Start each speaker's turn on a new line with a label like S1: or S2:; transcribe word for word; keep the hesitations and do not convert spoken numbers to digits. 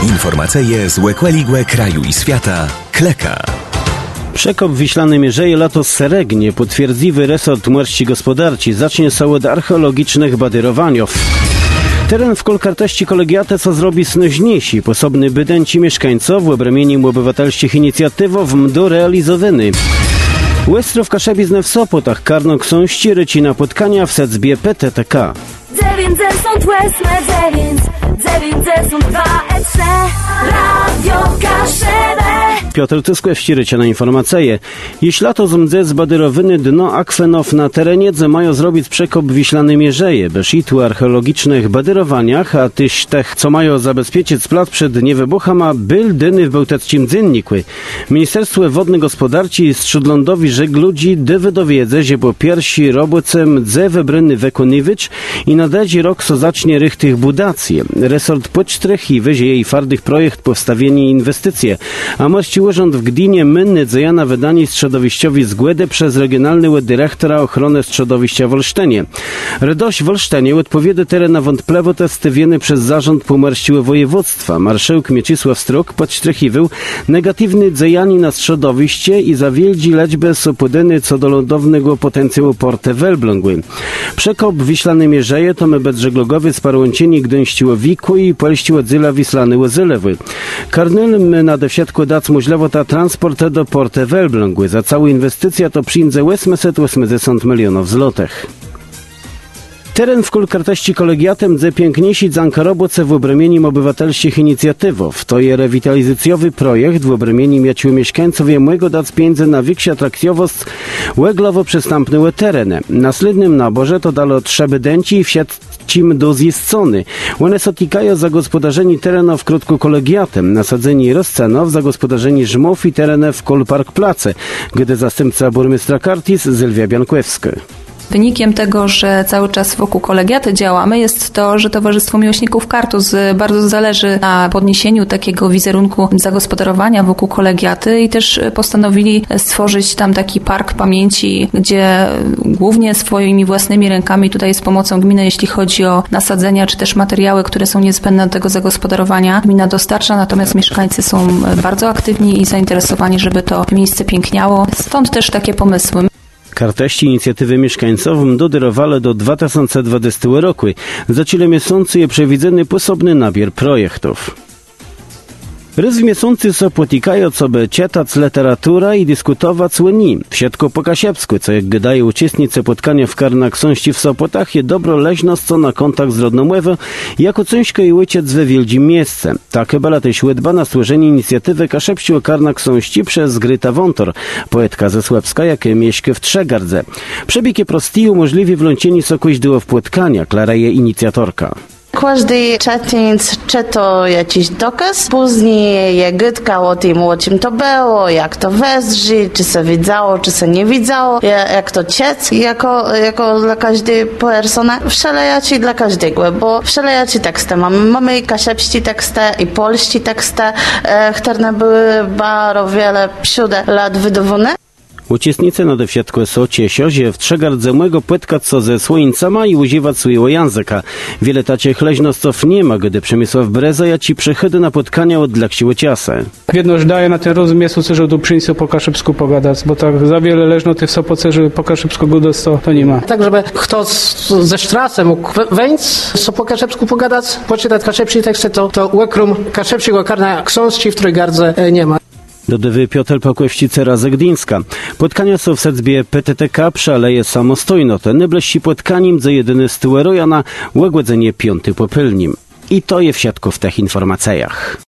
S1: Informacje z łekłeligłe kraju i świata. Kleka.
S2: Przekop Wiślany Mierzeje lato seregnie potwierdziwy resort młerści gospodarci zacznie się od archeologicznych badyrowanów. Teren w kolkarteści kolegiate, co zrobi snoźniejsi, posobny bydenci mieszkańców, obramieniem obywatelskich inicjatywów mdu realizowany. Łestrów Kaszebizne w Sopotach, Karno Ksąści, ryci napotkania w sedzbie P T T K.
S3: dziewięć są łesne, dziewięć, dziewięć są dwa e trzy, Radio Kaszebę.
S2: Piotr Tyskłew, ścirycie na informacje. Jeśli lato zmdze zbadyrowyny dno akwenow na terenie, ze mają zrobić przekop Wiślany Mierzeje, bez itu archeologicznych badyrowaniach, a tyś tych, co mają zabezpieczyć splat przed niewybuchama, byl dyny w bełteckim dziennikły. Ministerstwo Wodne Gospodarci i Śródlądowi rzekł ludzi, dywy dowiedzę, że po pierwsi roboce mdze wybryny wekoniwicz i nadedzi rok so zacznie rychtych budacje. Resort podcztrech i wyzie jej fardych projekt powstawienie inwestycje, a mości urząd w Gdynie mynny dzejana wydanie środowiściowi zgłędę przez regionalny dyrektora ochrony środowiścia w Olsztynie. Redoś w Olsztynie odpowiedy teren na wątplewo testiwieny przez zarząd pomorściły województwa. Marszałek Mieczysław Strok podcztrechiwał negatywny dzejani na środowiście i zawielzi liczbę sopodyny co do lądownego potencjału porte Welblągły. Przekop Wiślany Mierzeje to my bedżeglogowy z parłącieni gdyńściło wiku i polściło dzyla Wislany Łyzylewy. Karnylem na desiatku dac możliwe ta transport do porte Welblągły. Za całą inwestycję to przyjdzie osiemset osiemdziesiąt milionów złotych. Teren w kolkarteści kolegiatem dze piękniejsi zankaroboce w obramieniem obywatelskich inicjatywów. To je rewitalizacjowy projekt w obramieniem jaciu mieszkańców jemłego dac pieniędzy na większą atrakcjowość łeglowo przystępnyłe tereny. Na slidnym naborze to dalo trzeby dęci i wsiadcim do zjiscony. One sotikają zagospodarzeni terenów krótko kolegiatem, nasadzeni rozcenów, zagospodarzeni żmów i terenów w Kolpark Place, gdy zastępca burmistra Kartis Sylwia Biankłewska.
S4: Wynikiem tego, że cały czas wokół kolegiaty działamy, jest to, że Towarzystwo Miłośników Kartus bardzo zależy na podniesieniu takiego wizerunku zagospodarowania wokół kolegiaty i też postanowili stworzyć tam taki park pamięci, gdzie głównie swoimi własnymi rękami, tutaj z pomocą gminy, jeśli chodzi o nasadzenia czy też materiały, które są niezbędne do tego zagospodarowania, gmina dostarcza, natomiast mieszkańcy są bardzo aktywni i zainteresowani, żeby to miejsce piękniało. Stąd też takie pomysły.
S2: Karteści inicjatywy mieszkańcowym dodyrowali do dwa tysiące dwudziestego roku. Za chwilę miesiącu je przewidziany posobny nabier projektów. Raz w miesiącu so potykają, co by czytać literatura i dyskutować słyni. Wsiadko po kasiepsku, co jak gadają uczestnicy spotkania w Karnach Ksąści w Sopotach, je dobro leżność, co na kontakt z rodnomłewo, jako ciężko i łyciec we wielkim miejsce. Tak chyba latej dba na stworzenie inicjatywy kaszepściu Karnach Ksąści przez Gryta Wątor, poetka ze Słepska, jakie mieszka w Trzegardze. Przebieg prostiju umożliwi włączenie sokoś do wpłotkania, klareje inicjatorka.
S5: Każdy czytając czyta jakiś dokaz, później je gydka o tym, o czym to było, jak to wezrzy, czy se widziało, czy se nie widziało, jak to ciec, jako, jako dla każdej persony, wszelajaci dla każdego, bo wszelajaci teksty mamy. Mamy i kaszepści teksty, i polści teksty, e, które były bardzo wiele przód lat wydawane.
S2: Uczestnicy nade wszystko są ciesio, że w Trzegardze młego płytkać co ze słońcama i używać swojego języka. Wiele tacich leźnostów nie ma, gdy Przemysław Breza ja ci przychody na spotkania odlaksiły ciasę.
S6: Wiedność daje na ten rozum miejscu, że tu przyjdzie po kaszybsku pogadać, bo tak za wiele leżno tych Sopoce, że po kaszybsku gudos to, to nie ma.
S7: Tak, żeby kto ze Strasem mógł wejść, so po kaszybsku pogadać, poczytać kaszybski teksty, to, to łekrum kaszybskiego Karna Ksąści w Trójgardze nie ma.
S2: Dodywy Piotr Pokłewścice z Gdyńska. Spotkania są w sedzbie P T T K przy Aleje Samostojno. Te nybleści spotkaniem za jedyny styłeroja na łegłedzenie piąty popylnim. I to je wsiadko w tych informacjach.